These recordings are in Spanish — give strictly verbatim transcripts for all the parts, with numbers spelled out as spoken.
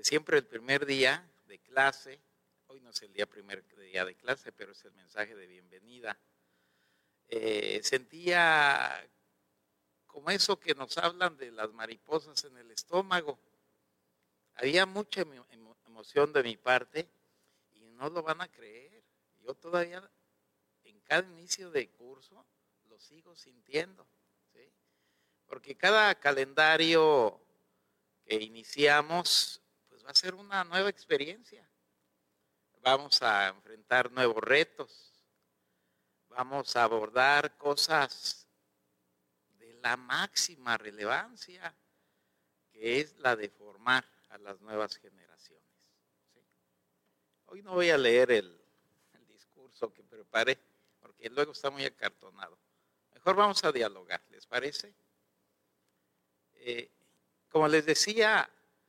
que siempre el primer día de clase, hoy no es el día primer día de clase, pero es el mensaje de bienvenida, eh, sentía como eso que nos hablan de las mariposas en el estómago. Había mucha emo emoción de mi parte y no lo van a creer. Yo todavía en cada inicio de curso lo sigo sintiendo, ¿sí? Porque cada calendario que iniciamos pues va a ser una nueva experiencia. Vamos a enfrentar nuevos retos, vamos a abordar cosas de la máxima relevancia, que es la de formar a las nuevas generaciones, ¿sí? Hoy no voy a leer el, el discurso que preparé, porque luego está muy acartonado. Mejor vamos a dialogar, ¿les parece? Eh, como les decía,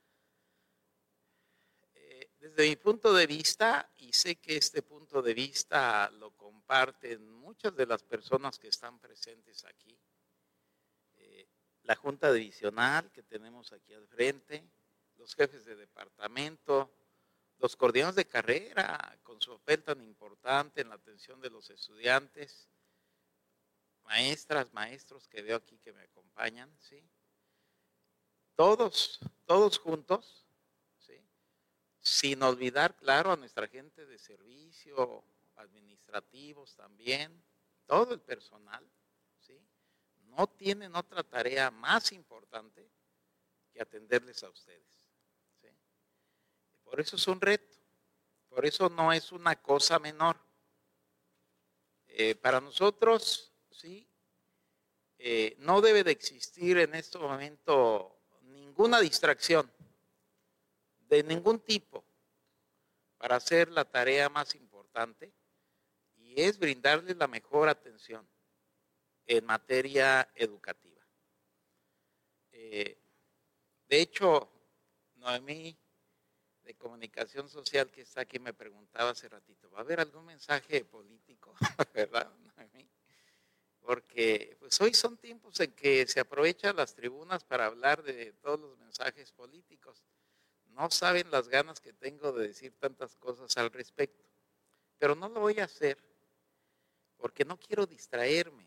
eh, desde mi punto de vista, y sé que este punto de vista lo comparten muchas de las personas que están presentes aquí, eh, la Junta Divisional que tenemos aquí al frente, los jefes de departamento, los coordinadores de carrera, con su papel tan importante en la atención de los estudiantes, maestras, maestros que veo aquí que me acompañan, ¿sí? Todos, todos juntos, ¿sí? Sin olvidar, claro, a nuestra gente de servicio, administrativos también, todo el personal, ¿sí? No tienen otra tarea más importante que atenderles a ustedes, ¿sí? Por eso es un reto, por eso no es una cosa menor. Eh, para nosotros, ¿sí? Eh, no debe de existir en este momento ninguna distracción de ningún tipo para hacer la tarea más importante, y es brindarles la mejor atención en materia educativa. Eh, de hecho, Noemí de Comunicación Social que está aquí me preguntaba hace ratito, ¿va a haber algún mensaje político? ¿Verdad, Noemí? Porque pues hoy son tiempos en que se aprovechan las tribunas para hablar de todos los mensajes políticos. No saben las ganas que tengo de decir tantas cosas al respecto, pero no lo voy a hacer porque no quiero distraerme,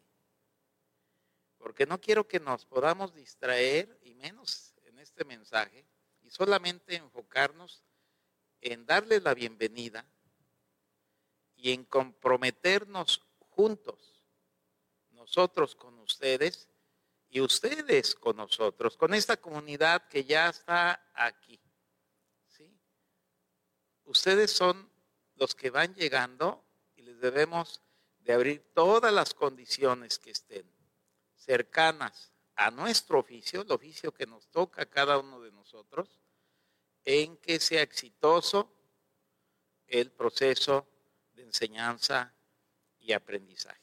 porque no quiero que nos podamos distraer, y menos en este mensaje, y solamente enfocarnos en darle la bienvenida y en comprometernos juntos, nosotros con ustedes y ustedes con nosotros, con esta comunidad que ya está aquí, ¿sí? Ustedes son los que van llegando y les debemos de abrir todas las condiciones que estén cercanas a nuestro oficio, el oficio que nos toca a cada uno de nosotros, en que sea exitoso el proceso de enseñanza y aprendizaje.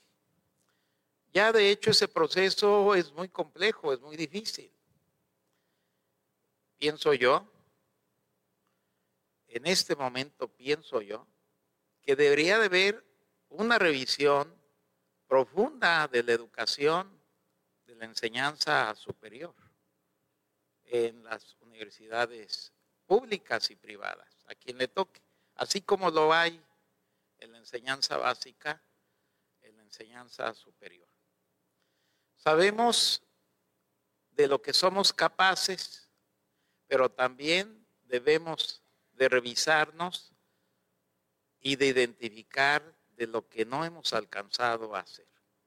Ya de hecho ese proceso es muy complejo, es muy difícil. Pienso yo, en este momento pienso yo, que debería de haber una revisión profunda de la educación, de la enseñanza superior en las universidades públicas y privadas, a quien le toque, así como lo hay en la enseñanza básica, en la enseñanza superior. Sabemos de lo que somos capaces, pero también debemos de revisarnos y de identificar de lo que no hemos alcanzado a hacer.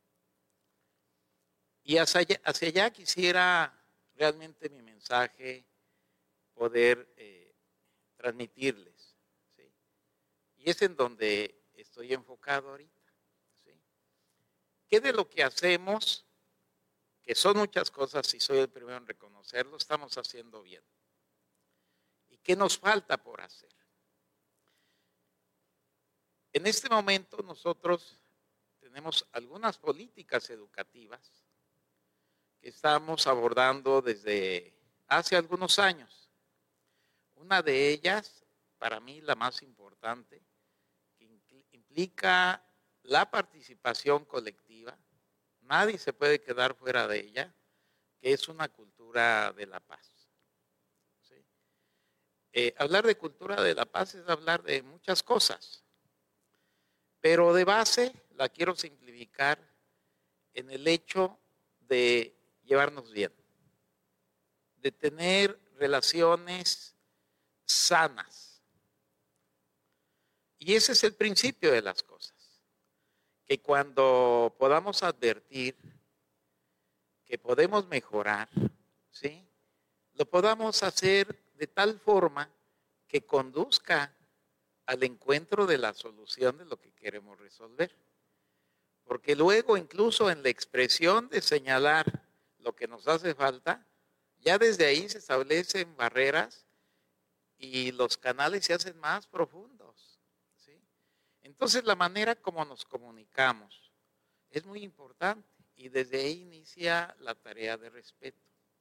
Y hacia allá, hacia allá quisiera realmente mi mensaje poder eh, transmitirles, ¿sí? Y es en donde estoy enfocado ahorita, ¿sí? ¿Qué de lo que hacemos, que son muchas cosas y soy el primero en reconocerlo, estamos haciendo bien? ¿Y qué nos falta por hacer? En este momento nosotros tenemos algunas políticas educativas que estamos abordando desde hace algunos años. Una de ellas, para mí la más importante, que implica la participación colectiva, nadie se puede quedar fuera de ella, que es una cultura de la paz, ¿sí? Eh, hablar de cultura de la paz es hablar de muchas cosas, pero de base la quiero simplificar en el hecho de llevarnos bien, de tener relaciones sanas. Y ese es el principio de las cosas, que cuando podamos advertir que podemos mejorar, ¿sí?, lo podamos hacer de tal forma que conduzca al encuentro de la solución de lo que queremos resolver. Porque luego, incluso en la expresión de señalar lo que nos hace falta, ya desde ahí se establecen barreras y los canales se hacen más profundos, ¿sí? Entonces, la manera como nos comunicamos es muy importante y desde ahí inicia la tarea de respeto.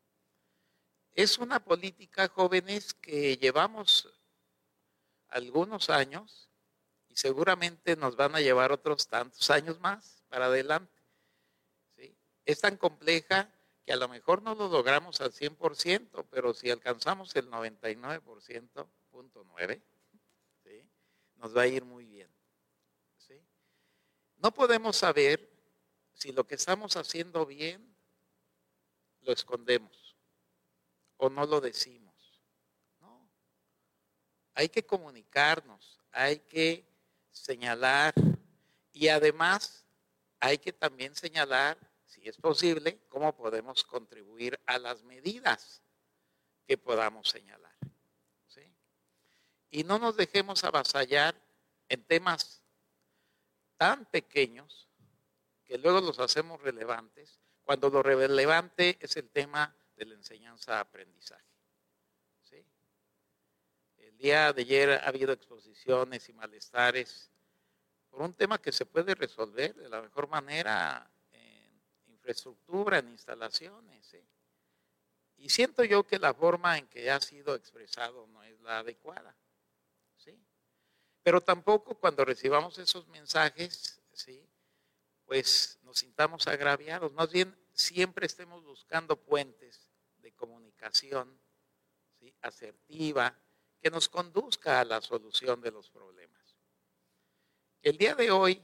Es una política, jóvenes, que llevamos algunos años y seguramente nos van a llevar otros tantos años más para adelante, ¿sí? Es tan compleja que a lo mejor no lo logramos al cien por ciento, pero si alcanzamos el noventa y nueve por ciento, punto nueve, ¿sí?, nos va a ir muy bien, ¿sí? No podemos saber si lo que estamos haciendo bien lo escondemos o no lo decimos. No. Hay que comunicarnos, hay que señalar y además hay que también señalar, si es posible, cómo podemos contribuir a las medidas que podamos señalar, ¿sí? Y no nos dejemos avasallar en temas tan pequeños que luego los hacemos relevantes, cuando lo relevante es el tema de la enseñanza-aprendizaje, ¿sí? El día de ayer ha habido exposiciones y malestares por un tema que se puede resolver de la mejor manera en infraestructura, en instalaciones, ¿sí? Y siento yo que la forma en que ha sido expresado no es la adecuada, ¿sí? Pero tampoco cuando recibamos esos mensajes, ¿sí?, pues nos sintamos agraviados. Más bien, siempre estemos buscando puentes de comunicación, ¿sí?, asertiva, que nos conduzca a la solución de los problemas. El día de hoy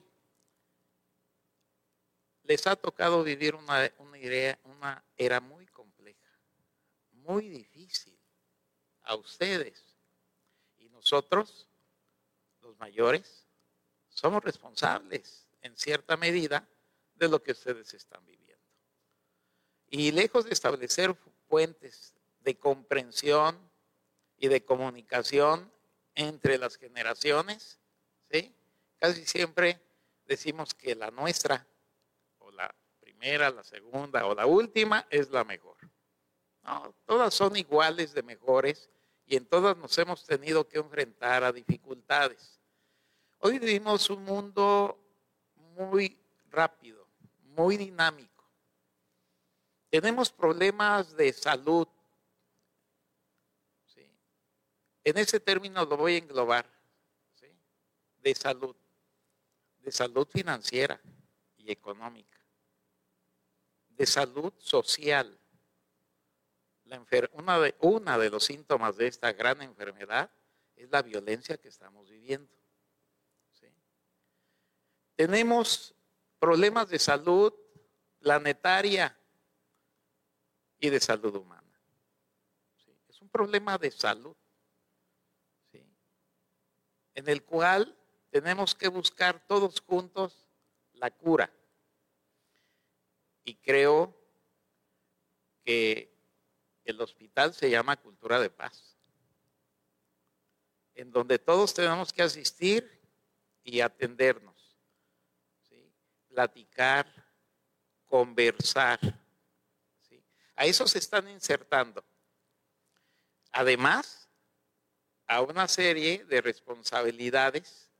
les ha tocado vivir una, una, idea, una era muy compleja, muy difícil a ustedes. Y nosotros, los mayores, somos responsables en cierta medida de lo que ustedes están viviendo. Y lejos de establecer puentes de comprensión y de comunicación entre las generaciones, ¿sí?, casi siempre decimos que la nuestra, o la primera, la segunda o la última, es la mejor. No, todas son iguales de mejores y en todas nos hemos tenido que enfrentar a dificultades. Hoy vivimos un mundo muy rápido, muy dinámico. Tenemos problemas de salud, ¿sí? En ese término lo voy a englobar, ¿sí?, de salud, de salud financiera y económica, de salud social. La enfer- una, de, una de los síntomas de esta gran enfermedad es la violencia que estamos viviendo. Tenemos problemas de salud planetaria y de salud humana, ¿sí? Es un problema de salud, ¿sí?, en el cual tenemos que buscar todos juntos la cura. Y creo que el hospital se llama Cultura de Paz, en donde todos tenemos que asistir y atendernos, platicar, conversar, ¿sí? A eso se están insertando, además, a una serie de responsabilidades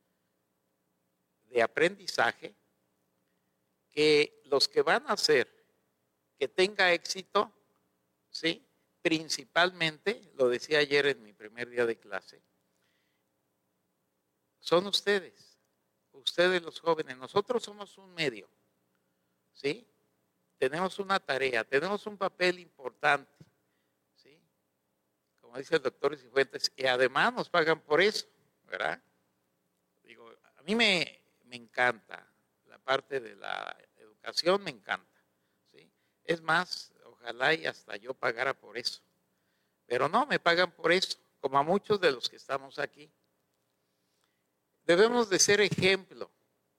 de aprendizaje que los que van a hacer que tenga éxito, ¿sí?, principalmente, lo decía ayer en mi primer día de clase, son ustedes. Ustedes los jóvenes, nosotros somos un medio, ¿sí? Tenemos una tarea, tenemos un papel importante, ¿sí? Como dice el doctor Cifuentes, y además nos pagan por eso, ¿verdad? Digo, a mí me, me encanta la parte de la educación, me encanta, ¿sí? Es más, ojalá y hasta yo pagara por eso, pero no, me pagan por eso, como a muchos de los que estamos aquí. Debemos de ser ejemplo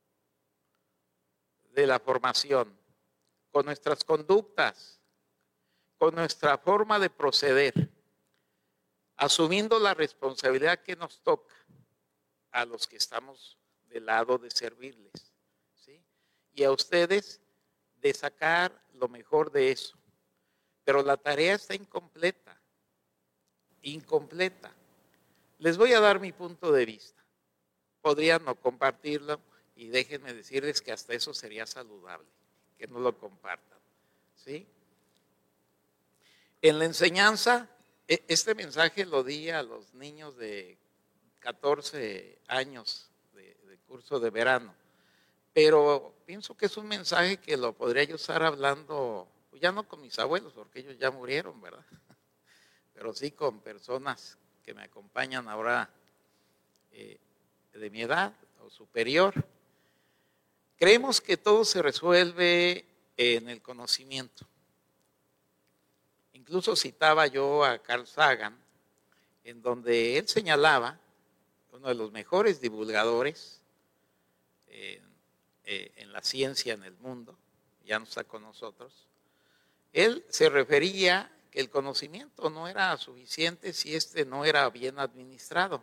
de la formación, con nuestras conductas, con nuestra forma de proceder, asumiendo la responsabilidad que nos toca a los que estamos del lado de servirles, ¿sí? Y a ustedes de sacar lo mejor de eso. Pero la tarea está incompleta, incompleta. Les voy a dar mi punto de vista. Podrían no compartirlo y déjenme decirles que hasta eso sería saludable, que no lo compartan, ¿sí? En la enseñanza, este mensaje lo di a los niños de catorce años de, de curso de verano, pero pienso que es un mensaje que lo podría yo estar hablando, ya no con mis abuelos, porque ellos ya murieron, ¿verdad? Pero sí con personas que me acompañan ahora eh, de mi edad o superior. Creemos que todo se resuelve en el conocimiento. Incluso citaba yo a Carl Sagan, en donde él señalaba, uno de los mejores divulgadores eh, eh, en la ciencia en el mundo, ya no está con nosotros, él se refería que el conocimiento no era suficiente si este no era bien administrado.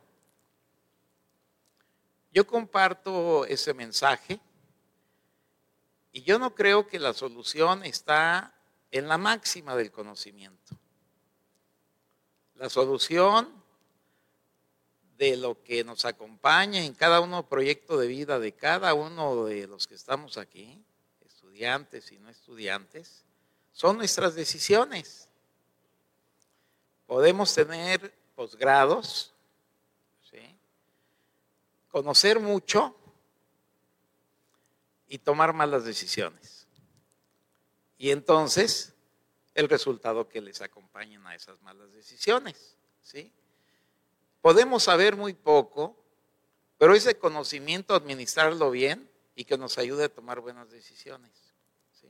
Yo comparto ese mensaje y yo no creo que la solución está en la máxima del conocimiento. La solución de lo que nos acompaña en cada uno proyecto de vida de cada uno de los que estamos aquí, estudiantes y no estudiantes, son nuestras decisiones. Podemos tener posgrados, ¿sí? Conocer mucho y tomar malas decisiones. Y entonces, el resultado que les acompañen a esas malas decisiones, ¿sí? Podemos saber muy poco, pero ese conocimiento administrarlo bien y que nos ayude a tomar buenas decisiones, ¿sí?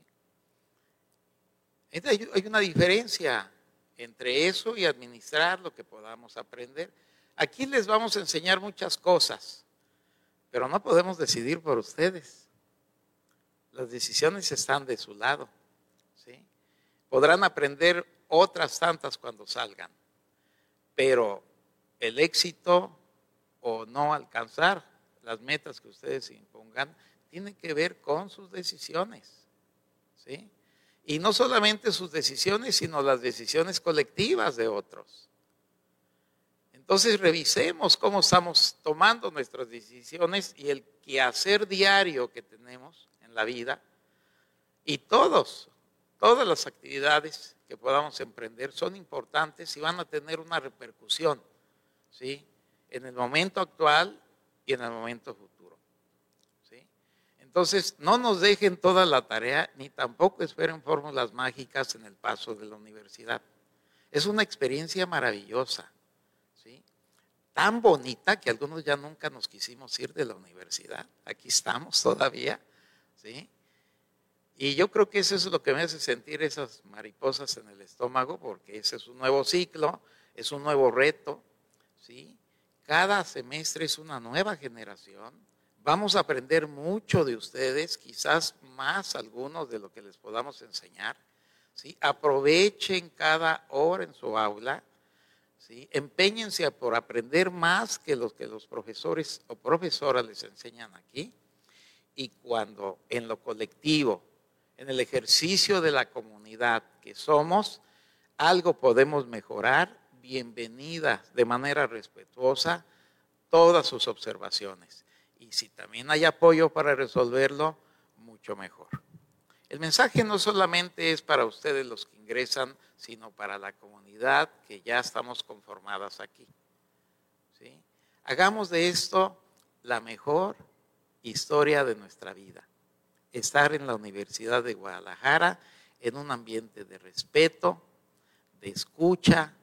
Hay una diferencia entre eso y administrar lo que podamos aprender. Aquí les vamos a enseñar muchas cosas, pero no podemos decidir por ustedes. Las decisiones están de su lado, ¿sí? Podrán aprender otras tantas cuando salgan, pero el éxito o no alcanzar las metas que ustedes impongan tiene que ver con sus decisiones, ¿sí? Y no solamente sus decisiones, sino las decisiones colectivas de otros. Entonces revisemos cómo estamos tomando nuestras decisiones y el quehacer diario que tenemos en la vida, y todos, todas las actividades que podamos emprender son importantes y van a tener una repercusión, ¿sí? En el momento actual y en el momento futuro, ¿sí? Entonces, no nos dejen toda la tarea, ni tampoco esperen fórmulas mágicas en el paso de la universidad. Es una experiencia maravillosa, ¿sí? Tan bonita que algunos ya nunca nos quisimos ir de la universidad. Aquí estamos todavía, ¿sí? Y yo creo que eso es lo que me hace sentir esas mariposas en el estómago, porque ese es un nuevo ciclo, es un nuevo reto, ¿sí? Cada semestre es una nueva generación. Vamos a aprender mucho de ustedes, quizás más algunos de lo que les podamos enseñar, ¿sí? Aprovechen cada hora en su aula, ¿sí? Empeñense por aprender más que los que los profesores o profesoras les enseñan aquí. Y cuando en lo colectivo, en el ejercicio de la comunidad que somos, algo podemos mejorar, bienvenida de manera respetuosa todas sus observaciones. Y si también hay apoyo para resolverlo, mucho mejor. El mensaje no solamente es para ustedes los que ingresan, sino para la comunidad que ya estamos conformadas aquí, ¿sí? Hagamos de esto la mejor historia de nuestra vida. Estar en la Universidad de Guadalajara en un ambiente de respeto, de escucha,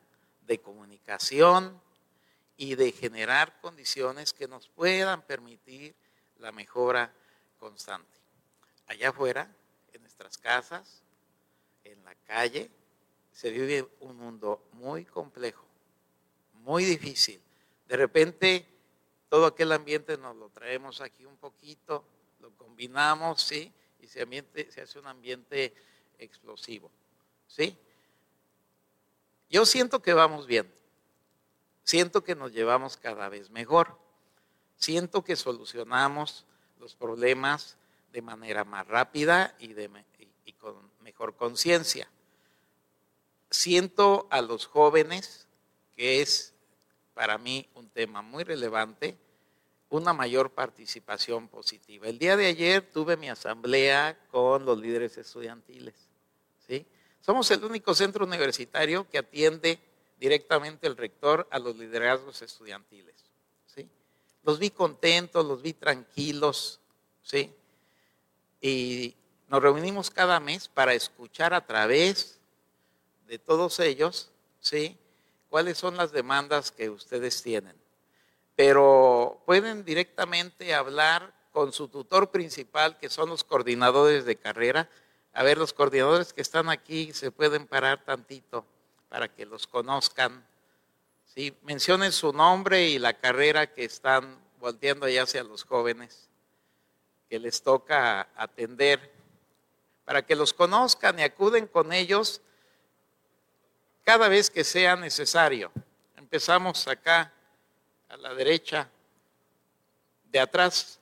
de comunicación y de generar condiciones que nos puedan permitir la mejora constante. Allá afuera, en nuestras casas, en la calle, se vive un mundo muy complejo, muy difícil. De repente, todo aquel ambiente nos lo traemos aquí un poquito, lo combinamos, ¿sí? Y se, ambiente, se hace un ambiente explosivo, ¿sí? Yo siento que vamos bien, siento que nos llevamos cada vez mejor, siento que solucionamos los problemas de manera más rápida y, de, y, y con mejor conciencia. Siento a los jóvenes, que es para mí un tema muy relevante, una mayor participación positiva. El día de ayer tuve mi asamblea con los líderes estudiantiles, ¿sí? Somos el único centro universitario que atiende directamente el rector a los liderazgos estudiantiles, ¿sí? Los vi contentos, los vi tranquilos, ¿sí? Y nos reunimos cada mes para escuchar a través de todos ellos, ¿sí?, cuáles son las demandas que ustedes tienen. Pero pueden directamente hablar con su tutor principal, que son los coordinadores de carrera. A ver, los coordinadores que están aquí se pueden parar tantito para que los conozcan, ¿sí? Mencionen su nombre y la carrera que están volteando ya hacia los jóvenes que les toca atender, para que los conozcan y acuden con ellos cada vez que sea necesario. Empezamos acá a la derecha, de atrás.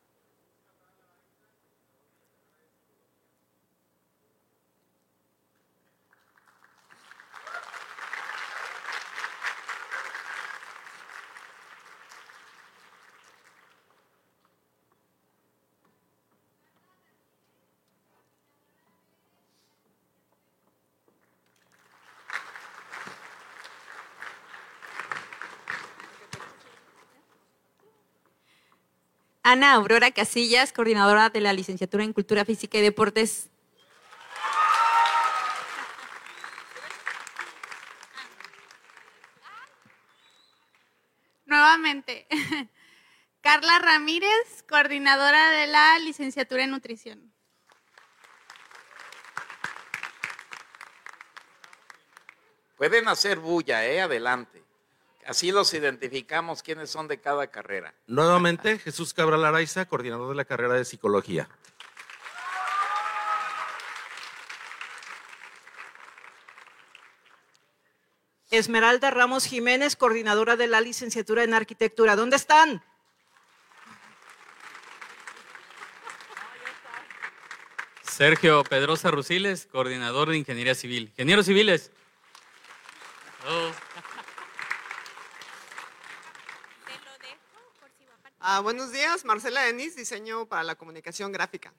Ana Aurora Casillas, coordinadora de la licenciatura en Cultura Física y Deportes. Nuevamente, Carla Ramírez, coordinadora de la licenciatura en Nutrición. Pueden hacer bulla, ¿eh? Adelante. Así los identificamos quiénes son de cada carrera. Nuevamente, Jesús Cabral Araiza, coordinador de la carrera de Psicología. Esmeralda Ramos Jiménez, coordinadora de la licenciatura en Arquitectura. ¿Dónde están? Sergio Pedrosa Rusiles, coordinador de Ingeniería Civil. Ingenieros civiles. Oh. Ah, buenos días, Marcela Denis, diseño para la comunicación gráfica.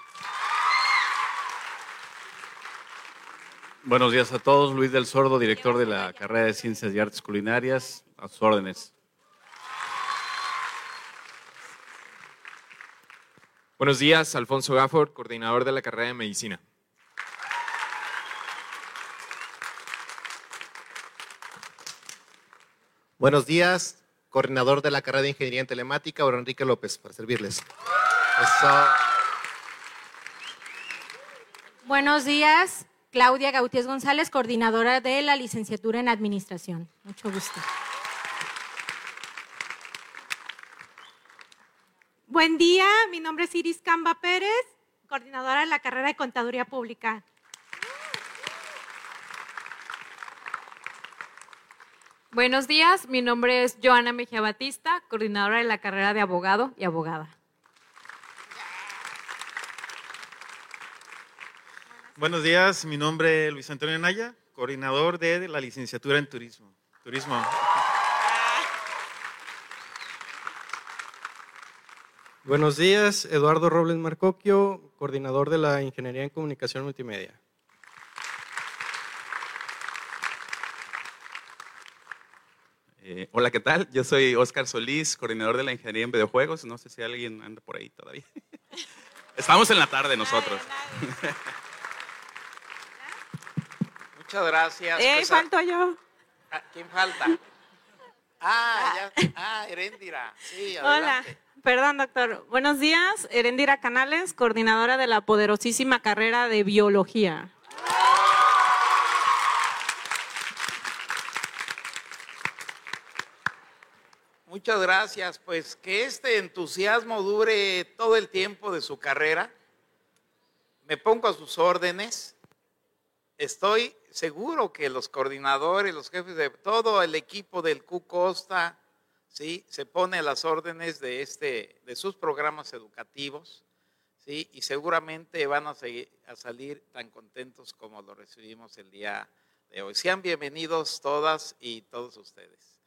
Buenos días a todos, Luis del Sordo, director de la carrera de Ciencias y Artes Culinarias, a sus órdenes. Buenos días, Alfonso Gafford, coordinador de la carrera de Medicina. Buenos días, coordinador de la carrera de Ingeniería en Telemática, Aurora Enrique López, para servirles. Eso. Buenos días, Claudia Gautiés González, coordinadora de la licenciatura en Administración. Mucho gusto. Buen día, mi nombre es Iris Camba Pérez, coordinadora de la carrera de Contaduría Pública. Buenos días, mi nombre es Joana Mejía Batista, coordinadora de la carrera de Abogado y Abogada. Buenos días, mi nombre es Luis Antonio Naya, coordinador de la licenciatura en Turismo. Turismo. Buenos días, Eduardo Robles Marcoquio, coordinador de la Ingeniería en Comunicación Multimedia. Eh, hola, ¿qué tal? Yo soy Óscar Solís, coordinador de la Ingeniería en Videojuegos. No sé si alguien anda por ahí todavía. Estamos en la tarde nosotros. Muchas gracias. Eh, Pues, falto yo. Ah, ¿quién falta? Ah, ya. Ah, Heréndira. Sí, Hola, adelante. perdón, doctor. Buenos días, Heréndira Canales, coordinadora de la poderosísima carrera de Biología. Muchas gracias. Pues que este entusiasmo dure todo el tiempo de su carrera. Me pongo a sus órdenes. Estoy seguro que los coordinadores, los jefes de todo el equipo del Q Costa, ¿sí?, se pone a las órdenes de, este, de sus programas educativos, ¿sí?, y seguramente van a, seguir, a salir tan contentos como lo recibimos el día de hoy. Sean bienvenidos todas y todos ustedes.